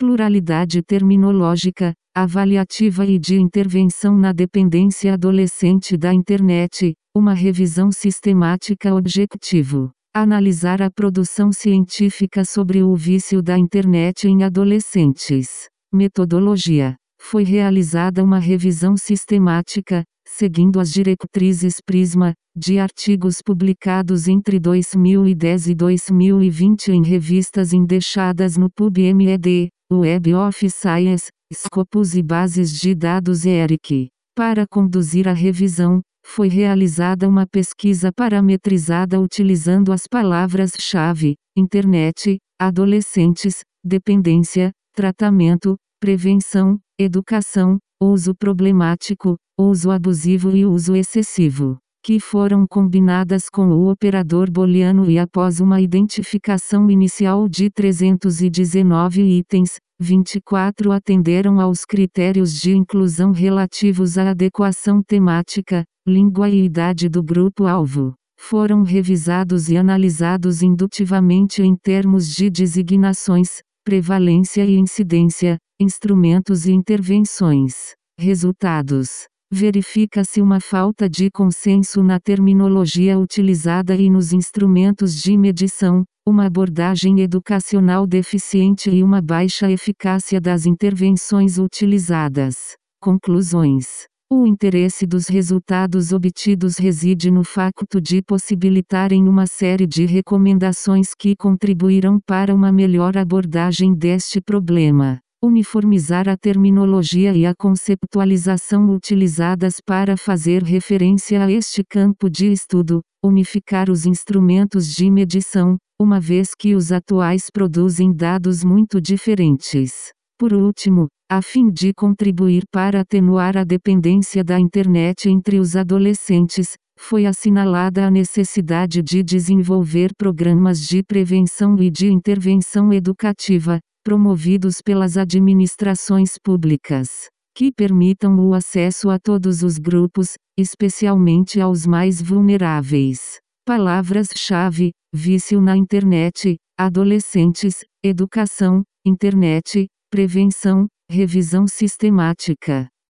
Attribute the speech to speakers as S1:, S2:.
S1: pluralidade terminológica, avaliativa e de intervenção na dependência adolescente da internet, uma revisão sistemática. Objetivo: analisar a produção científica sobre o vício da internet em adolescentes. Metodologia: foi realizada uma revisão sistemática, seguindo as diretrizes PRISMA, de artigos publicados entre 2010 e 2020 em revistas indexadas no PubMed, Web of Science, Scopus e bases de dados ERIC. Para conduzir a revisão, foi realizada uma pesquisa parametrizada utilizando as palavras-chave: internet, adolescentes, dependência, tratamento, prevenção, educação, uso problemático, uso abusivo e uso excessivo, que foram combinadas com o operador booleano e após uma identificação inicial de 319 itens, 24 atenderam aos critérios de inclusão relativos à adequação temática, língua e idade do grupo-alvo. Foram revisados e analisados indutivamente em termos de designações, prevalência e incidência, instrumentos e intervenções. Resultados: verifica-se uma falta de consenso na terminologia utilizada e nos instrumentos de medição, uma abordagem educacional deficiente e uma baixa eficácia das intervenções utilizadas. Conclusões: o interesse dos resultados obtidos reside no facto de possibilitarem uma série de recomendações que contribuirão para uma melhor abordagem deste problema. Uniformizar a terminologia e a conceptualização utilizadas para fazer referência a este campo de estudo, unificar os instrumentos de medição, uma vez que os atuais produzem dados muito diferentes. Por último, a fim de contribuir para atenuar a dependência da internet entre os adolescentes, foi assinalada a necessidade de desenvolver programas de prevenção e de intervenção educativa, promovidos pelas administrações públicas, que permitam o acesso a todos os grupos, especialmente aos mais vulneráveis. Palavras-chave: vício na internet, adolescentes, educação, internet, prevenção, revisão sistemática.